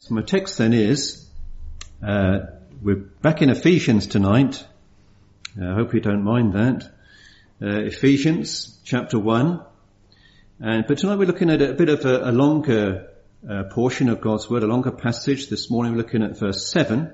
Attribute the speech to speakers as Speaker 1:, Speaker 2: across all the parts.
Speaker 1: My text then is, we're back in Ephesians tonight. I hope you don't mind that. Ephesians chapter 1. But tonight we're looking at a bit of a longer portion of God's Word, a longer passage. This morning we're looking at verse 7.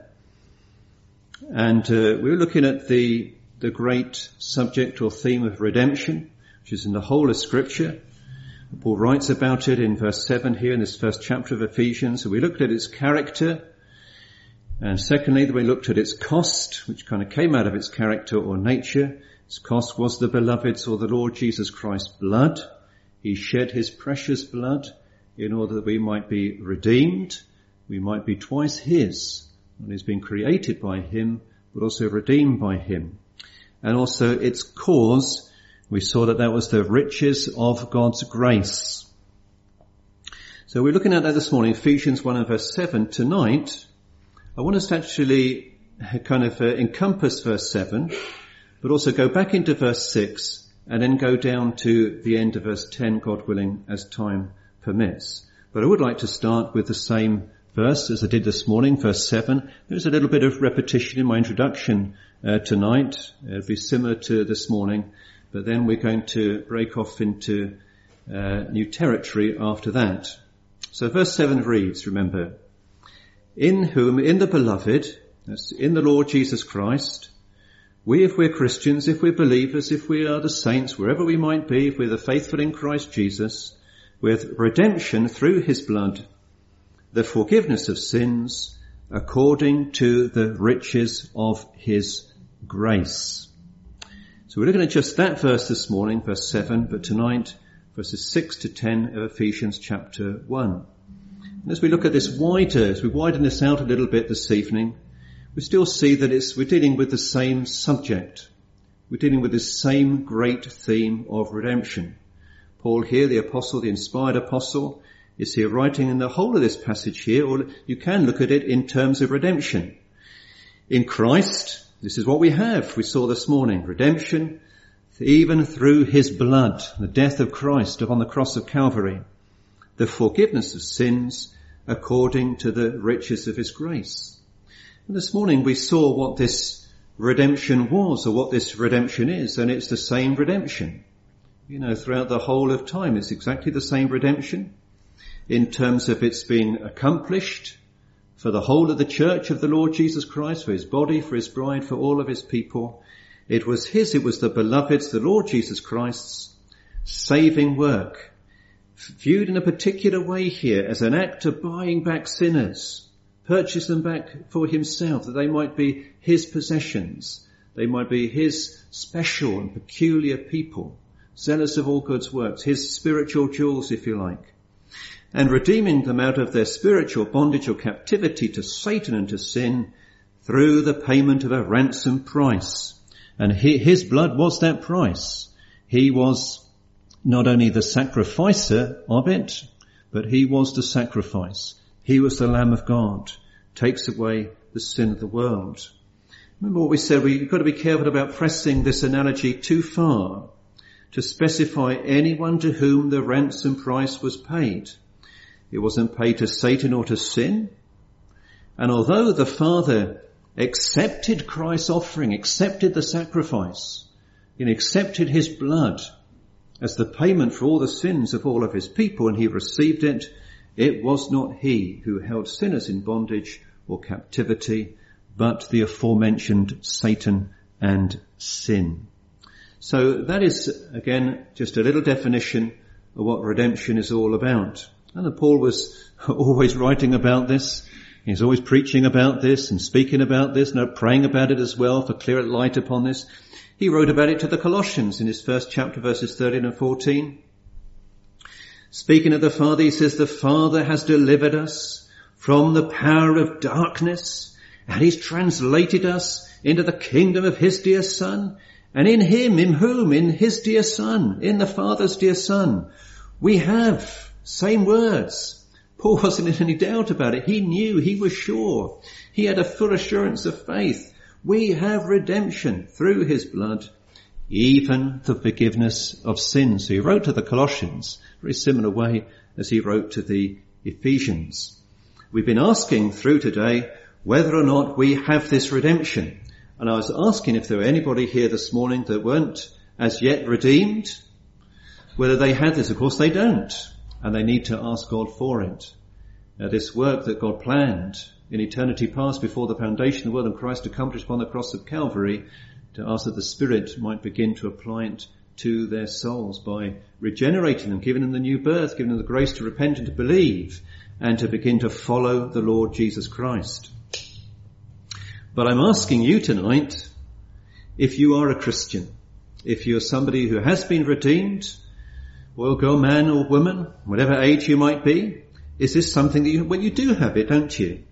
Speaker 1: And we're looking at the great subject or theme of redemption, which is in the whole of Scripture. Paul writes about it in verse 7 here in this first chapter of Ephesians. So we looked at its character. And secondly, we looked at its cost, which kind of came out of its character or nature. Its cost was the beloved's or the Lord Jesus Christ's blood. He shed his precious blood in order that we might be redeemed. We might be twice his. And he's been created by him, but also redeemed by him. And also its cause, we saw that was the riches of God's grace. So we're looking at that this morning, Ephesians 1 and verse 7. Tonight, I want us to actually kind of encompass verse 7, but also go back into verse 6 and then go down to the end of verse 10, God willing, as time permits. But I would like to start with the same verse as I did this morning, verse 7. There's a little bit of repetition in my introduction tonight. It'll be similar to this morning, but then we're going to break off into new territory after that. So verse 7 reads, remember, in whom, in the beloved, that's in the Lord Jesus Christ, we, if we're Christians, if we're believers, if we are the saints, wherever we might be, if we're the faithful in Christ Jesus, with redemption through his blood, the forgiveness of sins, according to the riches of his grace. So we're looking at just that verse this morning, verse 7, but tonight, verses 6 to 10 of Ephesians chapter 1. And as we look at this wider, as we widen this out a little bit this evening, we still see that we're dealing with the same subject. We're dealing with the same great theme of redemption. Paul here, the apostle, the inspired apostle, is here writing in the whole of this passage here, or you can look at it in terms of redemption. In Christ, this is what we have. We saw this morning, redemption, even through his blood, the death of Christ upon the cross of Calvary, the forgiveness of sins according to the riches of his grace. And this morning we saw what this redemption was, or what this redemption is, and it's the same redemption. You know, throughout the whole of time, it's exactly the same redemption in terms of it's been accomplished for the whole of the church of the Lord Jesus Christ, for his body, for his bride, for all of his people. It was the beloved's, the Lord Jesus Christ's saving work, viewed in a particular way here as an act of buying back sinners, purchase them back for himself, that they might be his possessions, they might be his special and peculiar people, zealous of all good works, his spiritual jewels, if you like, and redeeming them out of their spiritual bondage or captivity to Satan and to sin through the payment of a ransom price. And his blood was that price. He was not only the sacrificer of it, but he was the sacrifice. He was the Lamb of God, takes away the sin of the world. Remember what we said, we've got to be careful about pressing this analogy too far to specify anyone to whom the ransom price was paid. It wasn't paid to Satan or to sin. And although the Father accepted Christ's offering, accepted the sacrifice, and accepted his blood as the payment for all the sins of all of his people, and he received it, it was not he who held sinners in bondage or captivity, but the aforementioned Satan and sin. So that is, again, just a little definition of what redemption is all about. And Paul was always writing about this. He's always preaching about this and speaking about this and praying about it as well for clear light upon this. He wrote about it to the Colossians in his first chapter, verses 13 and 14. Speaking of the Father, he says, the Father has delivered us from the power of darkness, and he's translated us into the kingdom of his dear Son. And in him, in whom? In his dear Son, in the Father's dear Son, we have same words. Paul wasn't in any doubt about it. He knew, he was sure. He had a full assurance of faith. We have redemption through his blood, even the forgiveness of sins. So he wrote to the Colossians, very similar way as he wrote to the Ephesians. we've been asking through today whether or not we have this redemption. And I was asking if there were anybody here this morning that weren't as yet redeemed, whether they had this. Of course they don't, and they need to ask God for it. This work that God planned in eternity past before the foundation of the world and Christ accomplished upon the cross of Calvary, to ask that the Spirit might begin to apply it to their souls by regenerating them, giving them the new birth, giving them the grace to repent and to believe, and to begin to follow the Lord Jesus Christ. But I'm asking you tonight, if you are a Christian, if you're somebody who has been redeemed, boy or girl, man or woman, whatever age you might be, is this something that you do have it, don't you?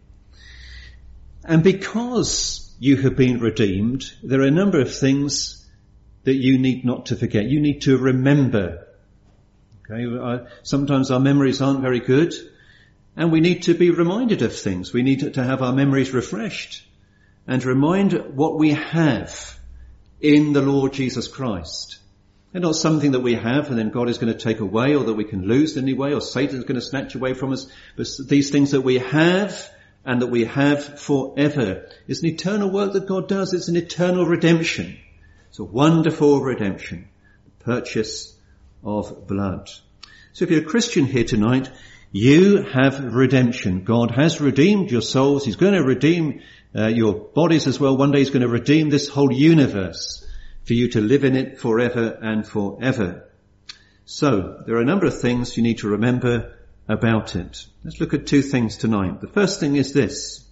Speaker 1: And because you have been redeemed, there are a number of things that you need not to forget. You need to remember. Okay, sometimes our memories aren't very good, and we need to be reminded of things. We need to have our memories refreshed and remind what we have in the Lord Jesus Christ. And not something that we have and then God is going to take away, or that we can lose anyway, or Satan's going to snatch away from us. But these things that we have and that we have forever. It's an eternal work that God does. It's an eternal redemption. It's a wonderful redemption. The purchase of blood. So if you're a Christian here tonight, you have redemption. God has redeemed your souls. He's going to redeem your bodies as well. One day He's going to redeem this whole universe for you to live in it forever and forever. So, there are a number of things you need to remember about it. Let's look at two things tonight. The first thing is this,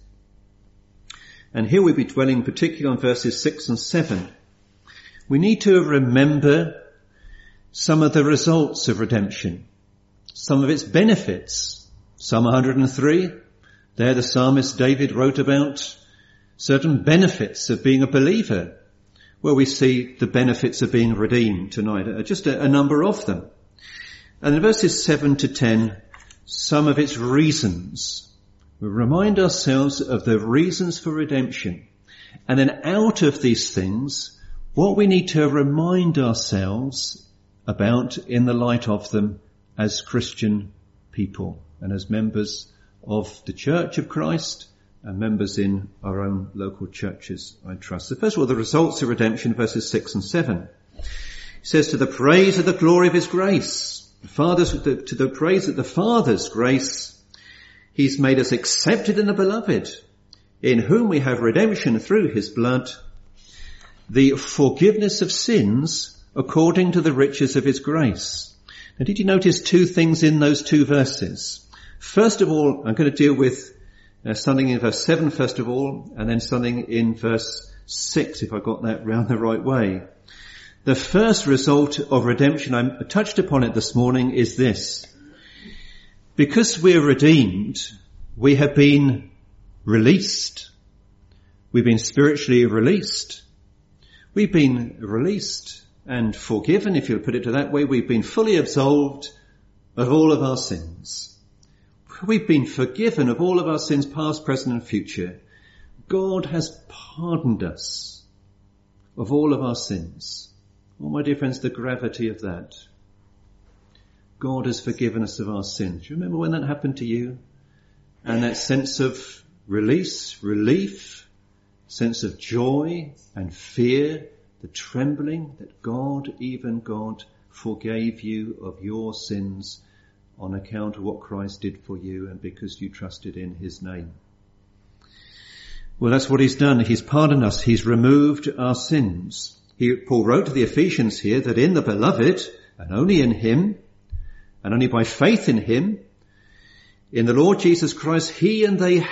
Speaker 1: and here we'll be dwelling particularly on verses 6 and 7. We need to remember some of the results of redemption, some of its benefits. Psalm 103, there the psalmist David wrote about certain benefits of being a believer. Well, we see the benefits of being redeemed tonight, just a number of them. And in verses 7 to 10, some of its reasons. We remind ourselves of the reasons for redemption. And then out of these things, what we need to remind ourselves about in the light of them as Christian people and as members of the Church of Christ, and members in our own local churches, I trust. So first of all, the results of redemption, verses 6 and 7. It says, to the praise of the glory of His grace, to the praise of the Father's grace, He's made us accepted in the Beloved, in whom we have redemption through His blood, the forgiveness of sins according to the riches of His grace. Now, did you notice two things in those two verses? First of all, I'm going to deal with something in verse 7 first of all, and then something in verse 6, if I got that round the right way. The first result of redemption, I touched upon it this morning, is this. Because we're redeemed, we have been released. We've been spiritually released. We've been released and forgiven, if you'll put it that way. We've been fully absolved of all of our sins. We've been forgiven of all of our sins, past, present and future. God has pardoned us of all of our sins. Oh, my dear friends, the gravity of that. God has forgiven us of our sins. Do you remember when that happened to you? And that sense of release, relief, sense of joy and fear, the trembling that God, even God, forgave you of your sins on account of what Christ did for you and because you trusted in His name. Well, that's what He's done. He's pardoned us. He's removed our sins. Paul wrote to the Ephesians here that in the Beloved, and only in Him, and only by faith in Him, in the Lord Jesus Christ, He and they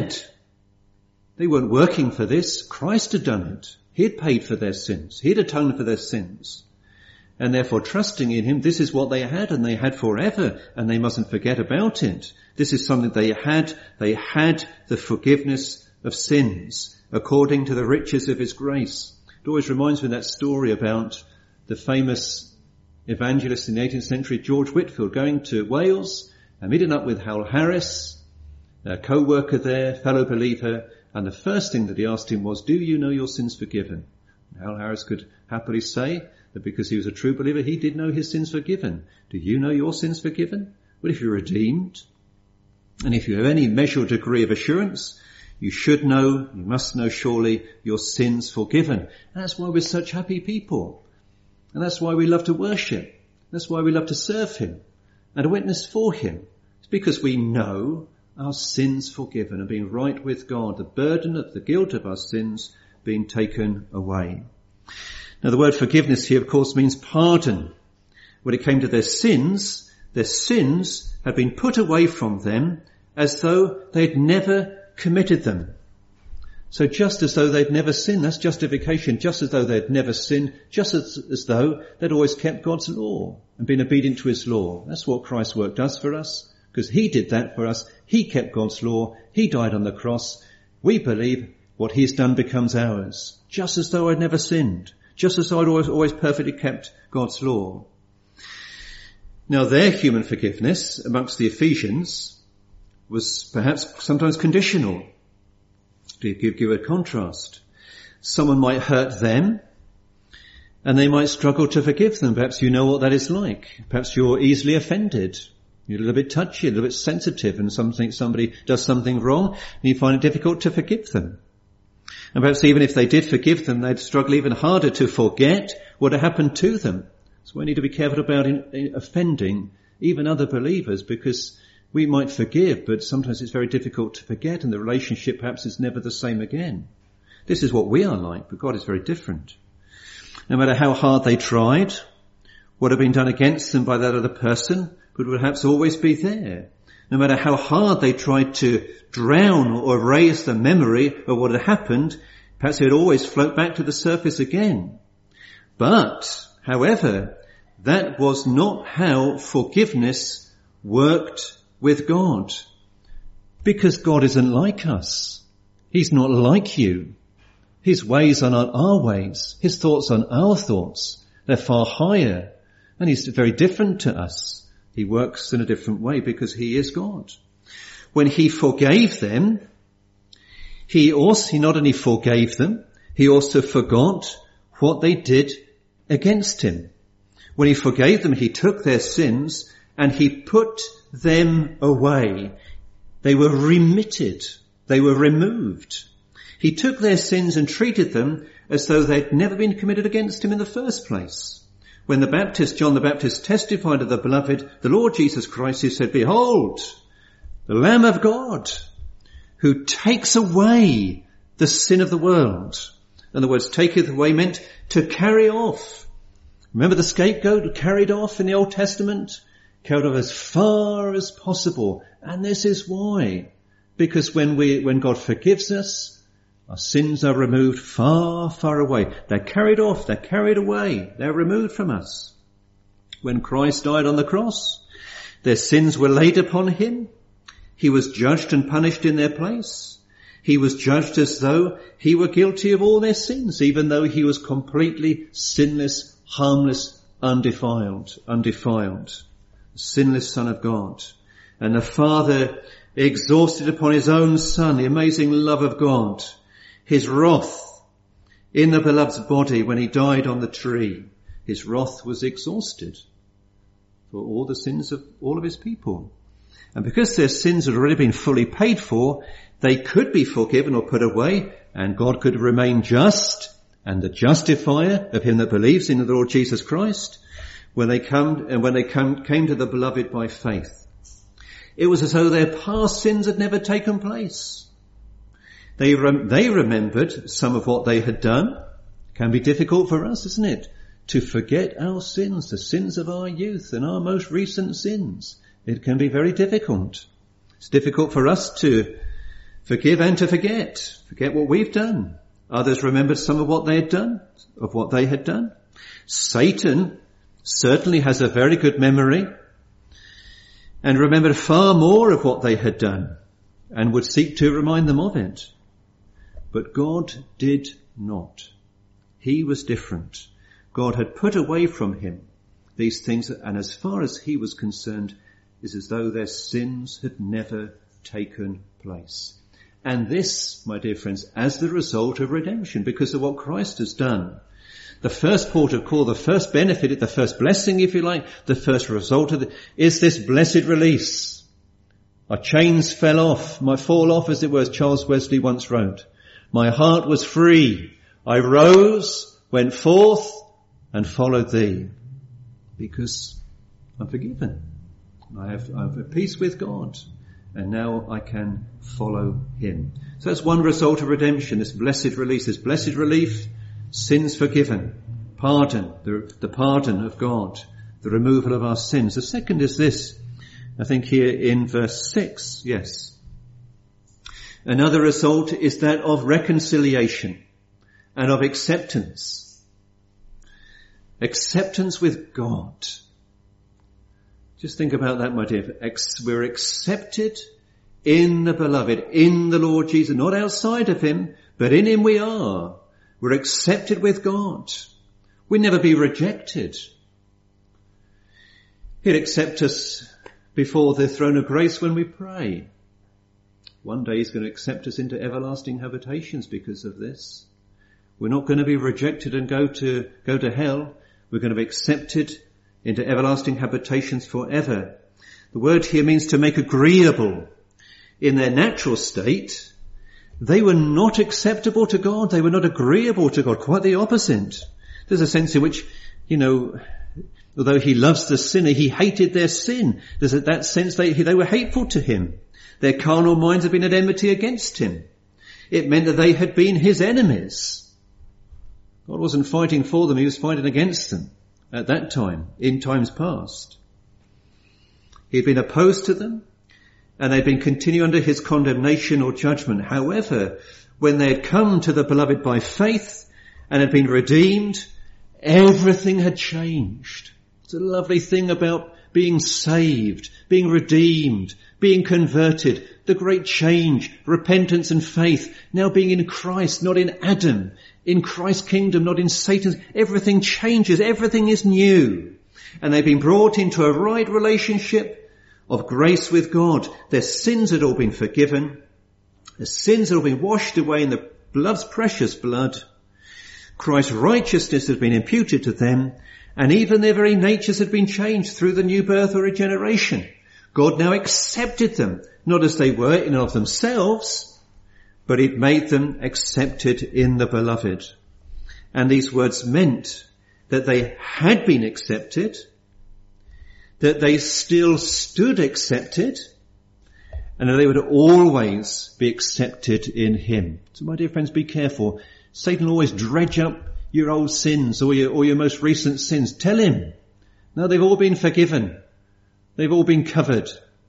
Speaker 1: weren't working for this. Christ had done it. He had paid for their sins. He had atoned for their sins. And therefore, trusting in Him, this is what they had, and they had forever, and they mustn't forget about it. This is something they had. They had the forgiveness of sins, according to the riches of His grace. It always reminds me of that story about the famous evangelist in the 18th century, George Whitefield, going to Wales and meeting up with Hal Harris, a co-worker there, fellow believer, and the first thing that he asked him was, do you know your sins forgiven? And Hal Harris could happily say that because he was a true believer, he did know his sins forgiven. Do you know your sins forgiven? Well, if you're redeemed, And if you have any measure or degree of assurance, you must know surely your sins forgiven. And that's why we're such happy people. And that's why we love to worship. That's why we love to serve him and to witness for him. It's because we know our sins forgiven and being right with God, the burden of the guilt of our sins being taken away. Now the word forgiveness here, of course, means pardon. When it came to their sins had been put away from them as though they'd never committed them. So just as though they'd never sinned, that's justification, just as though they'd never sinned, just as though they'd always kept God's law and been obedient to his law. That's what Christ's work does for us, because he did that for us. He kept God's law. He died on the cross. We believe what he's done becomes ours, just as though I'd never sinned, just as though I'd always perfectly kept God's law. Now their human forgiveness amongst the Ephesians was perhaps sometimes conditional. To give a contrast. Someone might hurt them and they might struggle to forgive them. Perhaps you know what that is like. Perhaps you're easily offended. You're a little bit touchy, a little bit sensitive, and somebody does something wrong and you find it difficult to forgive them. And perhaps even if they did forgive them, they'd struggle even harder to forget what had happened to them. So we need to be careful about offending even other believers, because we might forgive, but sometimes it's very difficult to forget, and the relationship perhaps is never the same again. This is what we are like, but God is very different. No matter how hard they tried, what had been done against them by that other person would perhaps always be there. No matter how hard they tried to drown or erase the memory of what had happened, perhaps it would always float back to the surface again. But, however, that was not how forgiveness worked with God. Because God isn't like us. He's not like you. His ways are not our ways. His thoughts aren't our thoughts. They're far higher. And he's very different to us. He works in a different way because he is God. When he forgave them, he not only forgave them, he also forgot what they did against him. When he forgave them, he took their sins and he put them away. They were remitted. They were removed. He took their sins and treated them as though they'd never been committed against him in the first place. When John the Baptist testified of the beloved, the Lord Jesus Christ, he said, "Behold, the Lamb of God, who takes away the sin of the world." And the words "taketh away" meant to carry off. Remember the scapegoat carried off in the Old Testament? Carried off as far as possible. And this is why. Because when God forgives us, our sins are removed far, far away. They're carried off, they're carried away, they're removed from us. When Christ died on the cross, their sins were laid upon him. He was judged and punished in their place. He was judged as though he were guilty of all their sins, even though he was completely sinless, harmless, undefiled. Sinless Son of God. And the Father exhausted upon his own Son the amazing love of God, his wrath in the beloved's body when he died on the tree. His wrath was exhausted for all the sins of all of his people. And because their sins had already been fully paid for, they could be forgiven or put away, and God could remain just and the justifier of him that believes in the Lord Jesus Christ when they came to the beloved by faith. It was as though their past sins had never taken place. They remembered some of what they had done. It can be difficult for us, isn't it, to forget our sins, the sins of our youth and our most recent sins. It can be very difficult. It's difficult for us to forgive and to forget what we've done. Others remembered some of what they had done, Satan certainly has a very good memory and remembered far more of what they had done and would seek to remind them of it. But God did not. He was different. God had put away from him these things, and as far as he was concerned, is as though their sins had never taken place. And this, my dear friends, as the result of redemption, because of what Christ has done. The first port of call, the first benefit, the first blessing, if you like, the first result of it, is this blessed release. Our chains fall off as it were, as Charles Wesley once wrote. My heart was free. I rose, went forth, and followed thee. Because I'm forgiven. I have peace with God. And now I can follow him. So that's one result of redemption, this blessed release, this blessed relief, sins forgiven, pardon, the pardon of God, the removal of our sins. The second is this, I think here in verse 6, yes. Another result is that of reconciliation and of acceptance. Acceptance with God. Just think about that, my dear. We're accepted in the beloved, in the Lord Jesus, not outside of him, but in him we are. We're accepted with God. We'll never be rejected. He'll accept us before the throne of grace when we pray. One day he's going to accept us into everlasting habitations because of this. We're not going to be rejected and go to hell. We're going to be accepted into everlasting habitations forever. The word here means to make agreeable. In their natural state, they were not acceptable to God. They were not agreeable to God. Quite the opposite. There's a sense in which, although he loves the sinner, he hated their sin. There's that sense they were hateful to him. Their carnal minds had been at enmity against him. It meant that they had been his enemies. God wasn't fighting for them, he was fighting against them at that time, in times past. He'd been opposed to them, and they'd been continuing under his condemnation or judgment. However, when they had come to the beloved by faith and had been redeemed, everything had changed. It's a lovely thing about being saved, being redeemed, being converted, the great change, repentance and faith, now being in Christ, not in Adam, in Christ's kingdom, not in Satan's. Everything changes, everything is new. And they've been brought into a right relationship of grace with God. Their sins had all been forgiven. Their sins had all been washed away in the blood's precious blood. Christ's righteousness had been imputed to them, and even their very natures had been changed through the new birth or regeneration. God now accepted them, not as they were in and of themselves, but it made them accepted in the beloved. And these words meant that they had been accepted, that they still stood accepted, and that they would always be accepted in him. So my dear friends, be careful. Satan will always dredge up your old sins or your most recent sins. Tell him, no, they've all been forgiven. They've all been covered.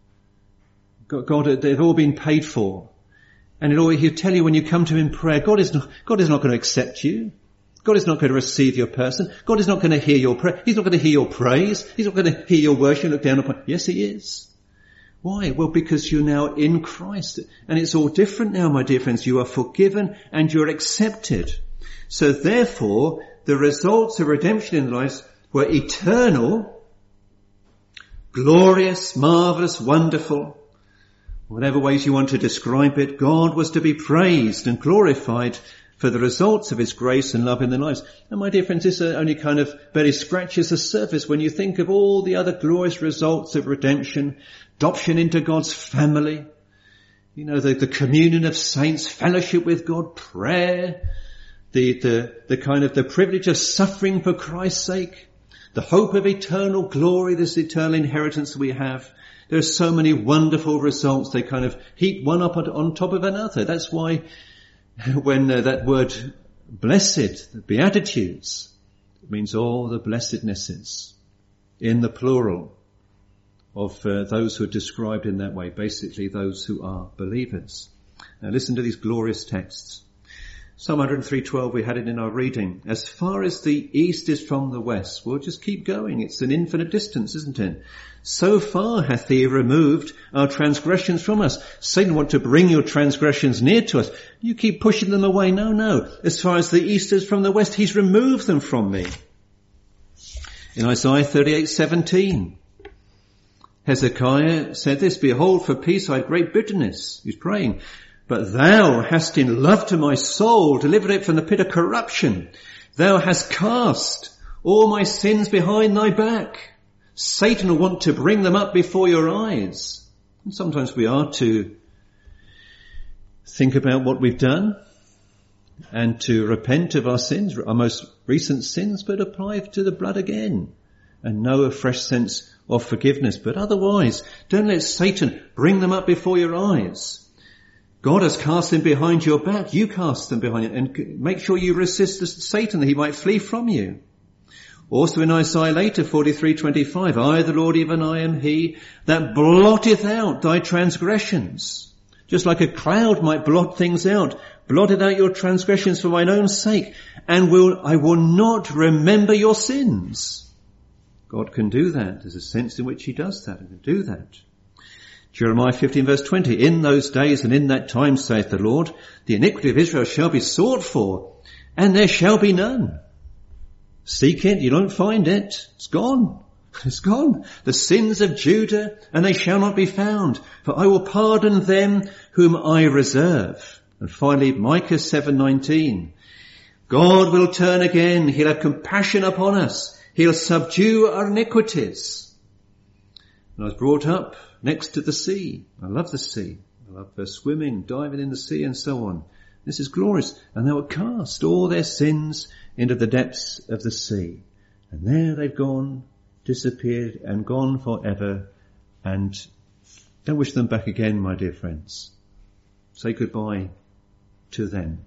Speaker 1: God, they've all been paid for. And he'll tell you when you come to him in prayer, God is not going to accept you. God is not going to receive your person. God is not going to hear your prayer. He's not going to hear your praise. He's not going to hear your worship and look down upon. Yes, he is. Why? Well, because you're now in Christ. And it's all different now, my dear friends. You are forgiven and you're accepted. So therefore, the results of redemption in life were eternal, glorious, marvelous, wonderful. Whatever ways you want to describe it, God was to be praised and glorified for the results of his grace and love in their lives. And my dear friends, this only kind of barely scratches the surface when you think of all the other glorious results of redemption, adoption into God's family, the communion of saints, fellowship with God, prayer, the kind of the privilege of suffering for Christ's sake, the hope of eternal glory, this eternal inheritance we have. There are so many wonderful results. They kind of heap one up on top of another. That's why when that word blessed, the Beatitudes, it means all the blessednesses in the plural of those who are described in that way, basically those who are believers. Now listen to these glorious texts. Psalm 103:12, we had it in our reading. As far as the east is from the west. We'll just keep going. It's an infinite distance, isn't it? So far hath he removed our transgressions from us. Satan wants to bring your transgressions near to us. You keep pushing them away. No. As far as the east is from the west, he's removed them from me. In Isaiah 38:17, Hezekiah said this, Behold, for peace I had great bitterness. He's praying. But thou hast in love to my soul delivered it from the pit of corruption. Thou hast cast all my sins behind thy back. Satan will want to bring them up before your eyes. And sometimes we are to think about what we've done and to repent of our sins, our most recent sins, but apply to the blood again and know a fresh sense of forgiveness. But otherwise, don't let Satan bring them up before your eyes. God has cast them behind your back. You cast them behind you, and make sure you resist Satan that he might flee from you. Also in Isaiah later, 43:25, I, the Lord, even I am he that blotteth out thy transgressions. Just like a cloud might blot things out, blotted out your transgressions for mine own sake, and I will not remember your sins. God can do that. There's a sense in which he does that and can do that. Jeremiah 15:20, in those days and in that time, saith the Lord, the iniquity of Israel shall be sought for, and there shall be none. Seek it, you don't find it. It's gone. It's gone. The sins of Judah, and they shall not be found, for I will pardon them whom I reserve. And finally, Micah 7:19, God will turn again. He'll have compassion upon us. He'll subdue our iniquities. And I was brought up next to the sea. I love the sea. I love swimming, diving in the sea and so on. This is glorious. And they will cast all their sins into the depths of the sea. And there they've gone, disappeared and gone forever. And don't wish them back again, my dear friends. Say goodbye to them.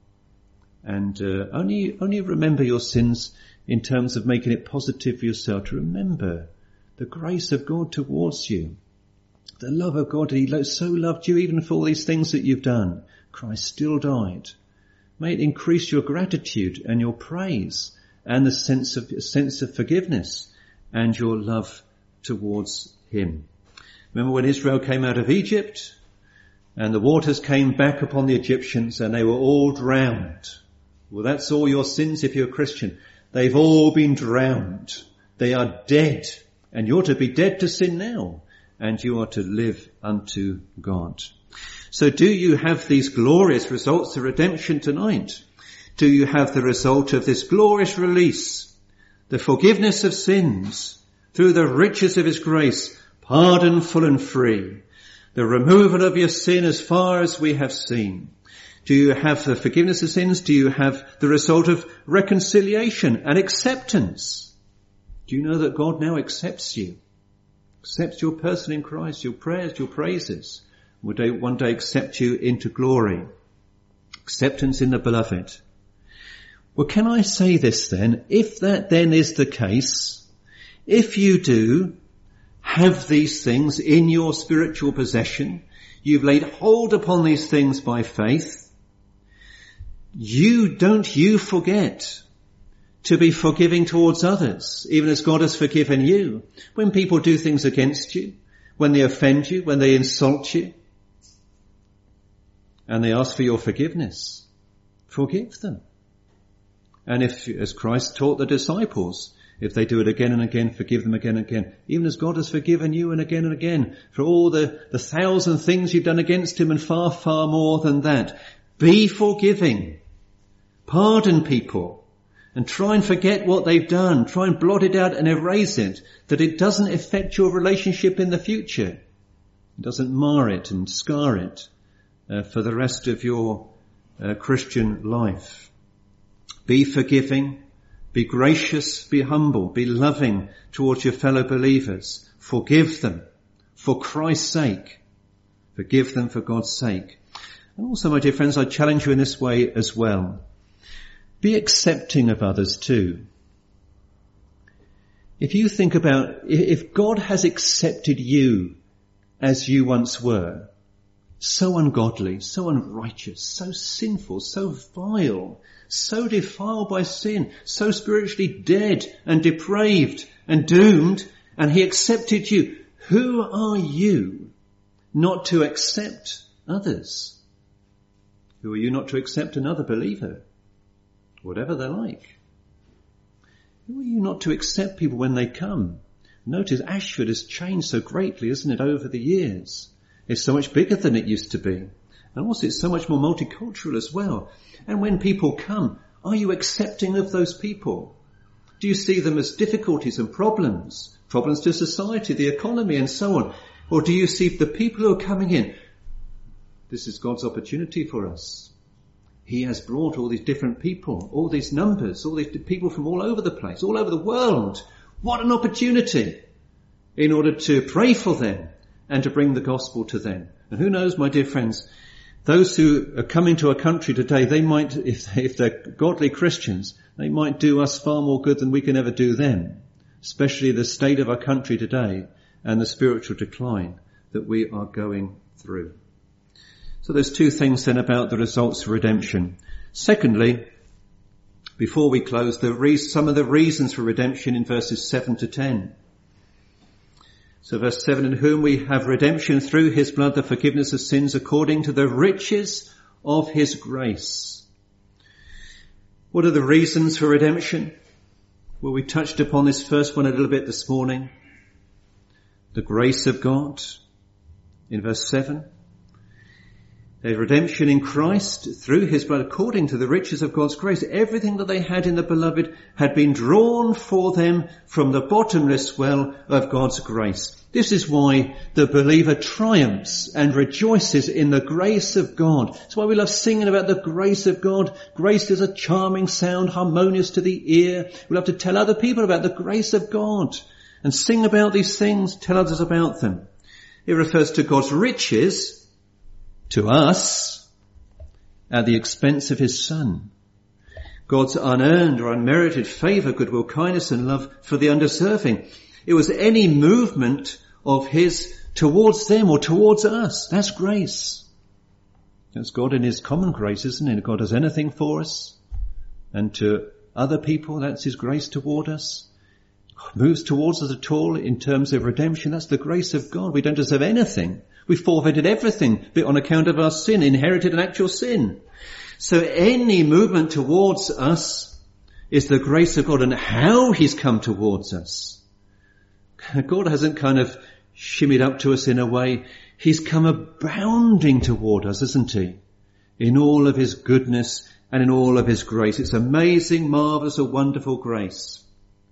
Speaker 1: And only remember your sins in terms of making it positive for yourself, to remember the grace of God towards you. The love of God, he so loved you even for all these things that you've done. Christ still died. May it increase your gratitude and your praise and the sense of forgiveness and your love towards him. Remember when Israel came out of Egypt and the waters came back upon the Egyptians and they were all drowned. Well, that's all your sins if you're a Christian. They've all been drowned. They are dead. And you're to be dead to sin now. And you are to live unto God. So do you have these glorious results of redemption tonight? Do you have the result of this glorious release? The forgiveness of sins through the riches of his grace, pardon full and free. The removal of your sin as far as we have seen. Do you have the forgiveness of sins? Do you have the result of reconciliation and acceptance? Do you know that God now accepts you? Accepts your person in Christ, your prayers, your praises. Will one day accept you into glory. Acceptance in the beloved. Well, can I say this then? If that then is the case, if you do have these things in your spiritual possession, you've laid hold upon these things by faith, you forget to be forgiving towards others, even as God has forgiven you. When people do things against you, when they offend you, when they insult you, and they ask for your forgiveness, forgive them. And if, as Christ taught the disciples, if they do it again and again, forgive them again and again, even as God has forgiven you and again for all the 1,000 things you've done against him and far, far more than that. Be forgiving. Pardon people and try and forget what they've done. Try and blot it out and erase it, that it doesn't affect your relationship in the future. It doesn't mar it and scar it for the rest of your Christian life. Be forgiving, be gracious, be humble, be loving towards your fellow believers. Forgive them for Christ's sake. Forgive them for God's sake. And also, my dear friends, I challenge you in this way as well. Be accepting of others too. If you think about, if God has accepted you as you once were, so ungodly, so unrighteous, so sinful, so vile, so defiled by sin, so spiritually dead and depraved and doomed, and he accepted you, who are you not to accept others? Who are you not to accept another believer, whatever they're like? Who are you not to accept people when they come? Notice Ashford has changed so greatly, isn't it, over the years? It's so much bigger than it used to be. And also it's so much more multicultural as well. And when people come, are you accepting of those people? Do you see them as difficulties and problems to society, the economy and so on? Or do you see the people who are coming in? This is God's opportunity for us. He has brought all these different people, all these numbers, all these people from all over the place, all over the world. What an opportunity in order to pray for them and to bring the gospel to them. And who knows, my dear friends, those who are coming to our country today, they might, if they're godly Christians, they might do us far more good than we can ever do them, especially the state of our country today and the spiritual decline that we are going through. So there's two things then about the results of redemption. Secondly, before we close, some of the reasons for redemption in verses 7 to 10. So verse 7, in whom we have redemption through his blood, the forgiveness of sins according to the riches of his grace. What are the reasons for redemption? Well, we touched upon this first one a little bit this morning. The grace of God in verse 7. A redemption in Christ through his blood according to the riches of God's grace. Everything that they had in the beloved had been drawn for them from the bottomless well of God's grace. This is why the believer triumphs and rejoices in the grace of God. That's why we love singing about the grace of God. Grace is a charming sound, harmonious to the ear. We love to tell other people about the grace of God and sing about these things, tell others about them. It refers to God's riches to us at the expense of his Son. God's unearned or unmerited favour, goodwill, kindness and love for the undeserving. It was any movement of his towards them or towards us. That's grace. That's God in his common grace, isn't it? If God does anything for us and to other people, that's his grace toward us. Moves towards us at all in terms of redemption. That's the grace of God. We don't deserve anything. We forfeited everything on account of our sin, inherited an actual sin. So any movement towards us is the grace of God and how he's come towards us. God hasn't kind of shimmied up to us in a way. He's come abounding toward us, isn't he? In all of his goodness and in all of his grace. It's amazing, marvellous, a wonderful grace.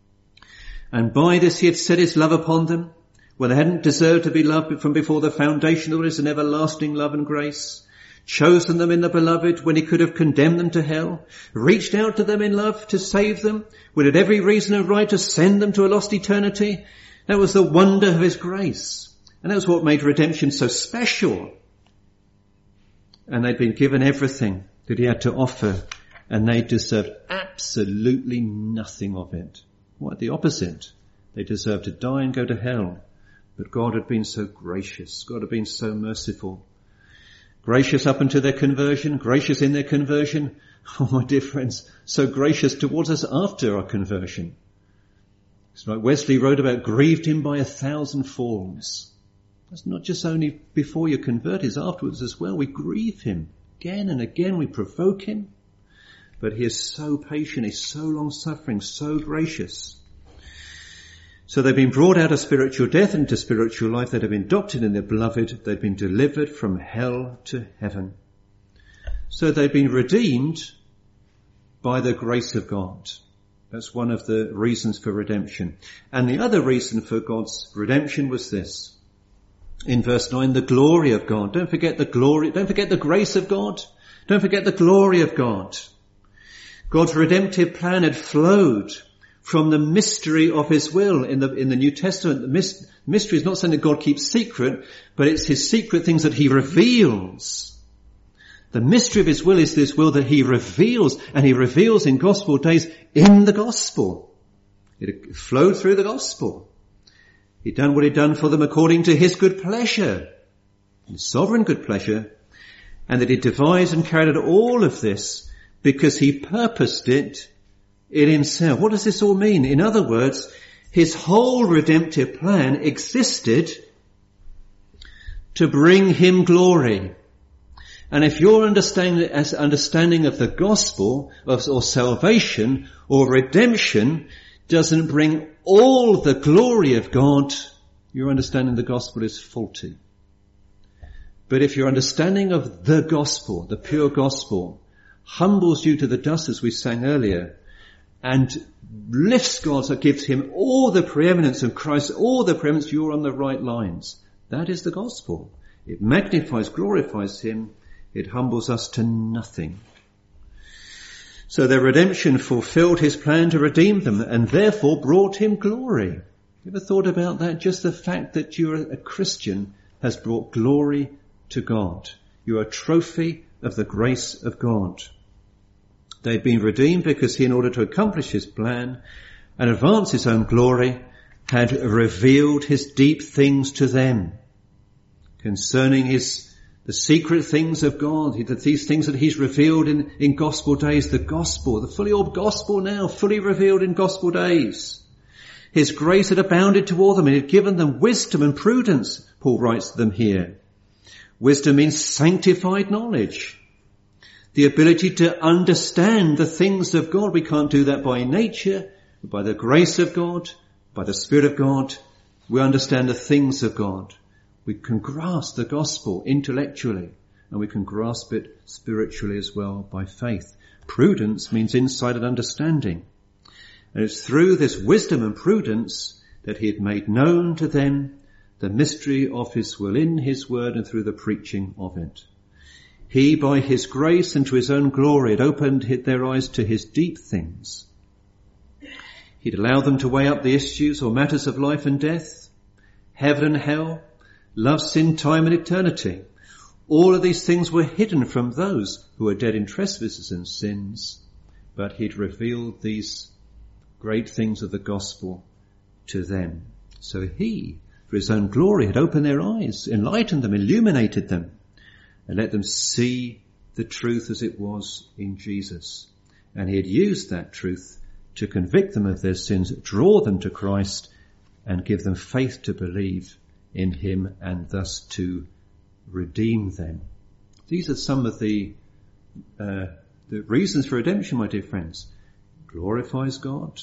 Speaker 1: And by this he had set his love upon them, where they hadn't deserved to be loved from before the foundation of it, an everlasting love and grace. Chosen them in the beloved when he could have condemned them to hell. Reached out to them in love to save them, when it had every reason and right to send them to a lost eternity. That was the wonder of his grace. And that was what made redemption so special. And they'd been given everything that he had to offer, and they deserved absolutely nothing of it. Quite the opposite. They deserved to die and go to hell. But God had been so gracious. God had been so merciful. Gracious up until their conversion, gracious in their conversion. Oh, my dear friends, so gracious towards us after our conversion. It's like Wesley wrote about, grieved him by 1,000 forms. That's not just only before you're converted, it's afterwards as well. We grieve him again and again. We provoke him. But he is so patient, he's so long-suffering, so gracious. So they've been brought out of spiritual death into spiritual life. They'd have been adopted in the beloved. They'd been delivered from hell to heaven. So they've been redeemed by the grace of God. That's one of the reasons for redemption. And the other reason for God's redemption was this. In verse 9, the glory of God. Don't forget the glory. Don't forget the grace of God. Don't forget the glory of God. God's redemptive plan had flowed from the mystery of his will in the New Testament. The mystery is not something that God keeps secret, but it's his secret things that he reveals. The mystery of his will is this will that he reveals, and he reveals in gospel days in the gospel. It flowed through the gospel. He'd done what he'd done for them according to his good pleasure, his sovereign good pleasure, and that he devised and carried out all of this because he purposed it in himself. What does this all mean? In other words, his whole redemptive plan existed to bring him glory. And if your understanding of the gospel or salvation or redemption doesn't bring all the glory of God, your understanding of the gospel is faulty. But if your understanding of the gospel, the pure gospel, humbles you to the dust, as we sang earlier, and lifts God, so gives him all the preeminence of Christ, all the preeminence, you're on the right lines. That is the gospel. It magnifies, glorifies him. It humbles us to nothing. So their redemption fulfilled his plan to redeem them and therefore brought him glory. You ever thought about that? Just the fact that you're a Christian has brought glory to God. You're a trophy of the grace of God. They'd been redeemed because he, in order to accomplish his plan and advance his own glory, had revealed his deep things to them concerning the secret things of God, these things that he's revealed in gospel days, the gospel, the fully orbed gospel now, fully revealed in gospel days. His grace had abounded toward them and had given them wisdom and prudence, Paul writes to them here. Wisdom means sanctified knowledge. The ability to understand the things of God. We can't do that by nature, but by the grace of God, by the Spirit of God, we understand the things of God. We can grasp the gospel intellectually, and we can grasp it spiritually as well by faith. Prudence means insight and understanding. And it's through this wisdom and prudence that he had made known to them the mystery of his will in his word and through the preaching of it. He, by his grace and to his own glory, had opened their eyes to his deep things. He'd allowed them to weigh up the issues or matters of life and death, heaven and hell, love, sin, time and eternity. All of these things were hidden from those who were dead in trespasses and sins, but he'd revealed these great things of the gospel to them. So he, for his own glory, had opened their eyes, enlightened them, illuminated them, and let them see the truth as it was in Jesus. And he had used that truth to convict them of their sins, draw them to Christ, and give them faith to believe in him and thus to redeem them. These are some of the reasons for redemption, my dear friends. Glorifies God,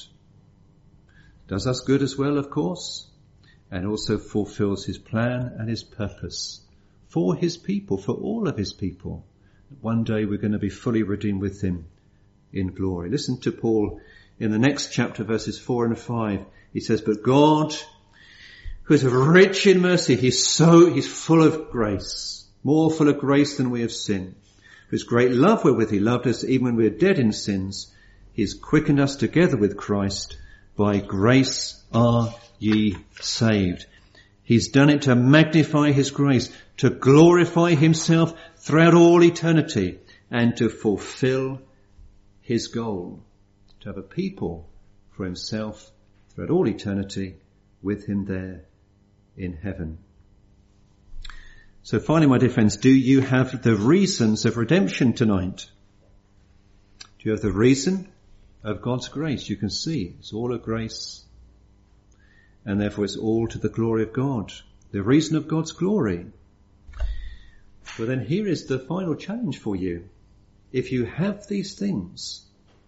Speaker 1: does us good as well, of course, and also fulfills his plan and his purpose for his people, for all of his people. One day we're going to be fully redeemed with him in glory. Listen to Paul in the next chapter, verses 4 and 5. He says, but God, who is rich in mercy, he's full of grace, more full of grace than we have sinned. For his great love wherewith he loved us, even when we were dead in sins, he has quickened us together with Christ. By grace are ye saved. He's done it to magnify his grace, to glorify himself throughout all eternity, and to fulfill his goal, to have a people for himself throughout all eternity with him there in heaven. So finally, my dear friends, do you have the reasons of redemption tonight? Do you have the reason of God's grace? You can see it's all of grace, and therefore it's all to the glory of God. The reason of God's glory. Well, then here is the final challenge for you. If you have these things,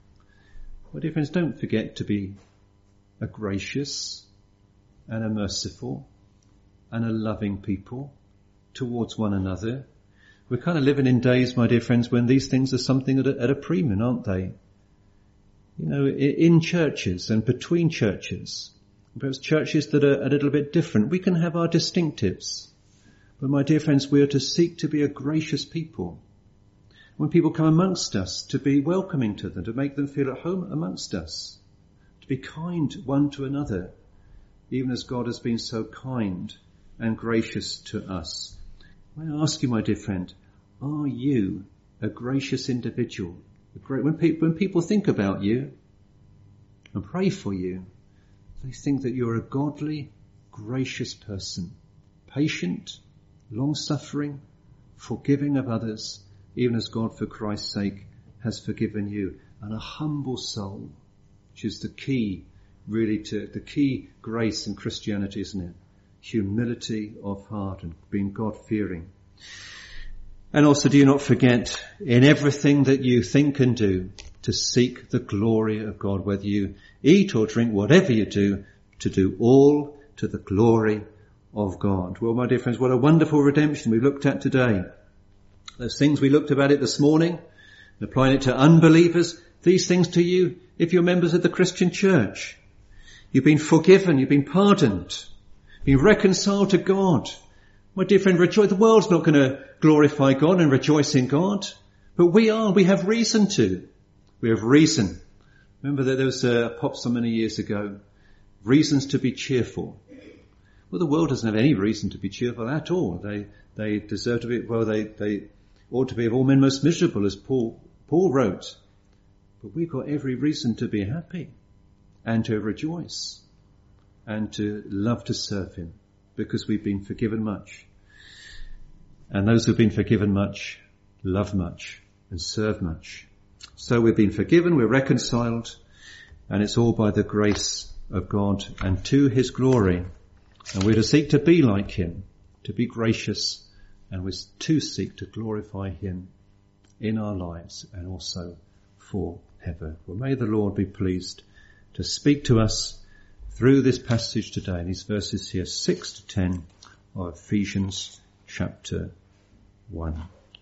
Speaker 1: my dear friends, don't forget to be a gracious and a merciful and a loving people towards one another. We're kind of living in days, my dear friends, when these things are something at a premium, aren't they? You know, in churches and between churches, perhaps churches that are a little bit different, we can have our distinctives. But my dear friends, we are to seek to be a gracious people. When people come amongst us, to be welcoming to them, to make them feel at home amongst us, to be kind one to another, even as God has been so kind and gracious to us. I ask you, my dear friend, are you a gracious individual? When people think about you and pray for you, they think that you're a godly, gracious person, patient, long-suffering, forgiving of others, even as God, for Christ's sake, has forgiven you, and a humble soul, which is the key, really, to the key grace in Christianity, isn't it? Humility of heart and being God-fearing. And also, do you not forget, in everything that you think and do, to seek the glory of God, whether you eat or drink, whatever you do, to do all to the glory of God. Well, my dear friends, what a wonderful redemption we've looked at today. Those things we looked about it this morning, applying it to unbelievers, these things to you, if you're members of the Christian church. You've been forgiven, you've been pardoned, been reconciled to God, My dear friend, rejoice. The world's not going to glorify God and rejoice in God, but we are. We have reason to. We have reason. Remember that there was a pop so many years ago, reasons to be cheerful. Well, the world doesn't have any reason to be cheerful at all. They deserve to be, well, they ought to be of all men most miserable, as Paul wrote. But we've got every reason to be happy and to rejoice and to love to serve him because we've been forgiven much. And those who've been forgiven much love much and serve much. So we've been forgiven, we're reconciled, and it's all by the grace of God and to his glory. And we're to seek to be like him, to be gracious, and we're to seek to glorify him in our lives and also forever. Well, may the Lord be pleased to speak to us through this passage today, these verses here 6 to 10 of Ephesians chapter 1.